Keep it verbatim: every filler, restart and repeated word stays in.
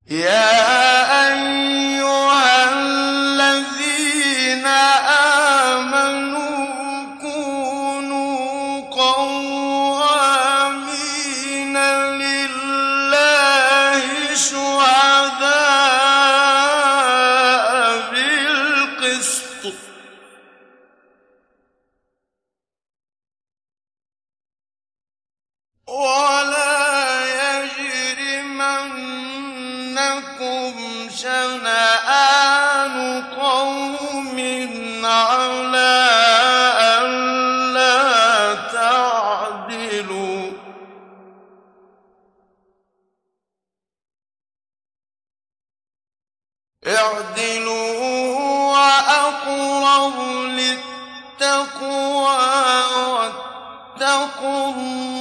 يَا أَيُّهَا الَّذِينَ آمَنُوا كُونُوا قَوَّامِينَ لِلَّهِ شُهَدَاءَ بِالْقِسْطِ ۖ وَلَا يَجْرِمَنَّكُمْ شَنَآنُ قَوْمٍ عَلَىٰ أَلَّا تَعْدِلُوا ۚ اعْدِلُوا هُوَ أَقْرَبُ لِلتَّقْوَىٰ ۖ وَاتَّقُوا اللَّهَ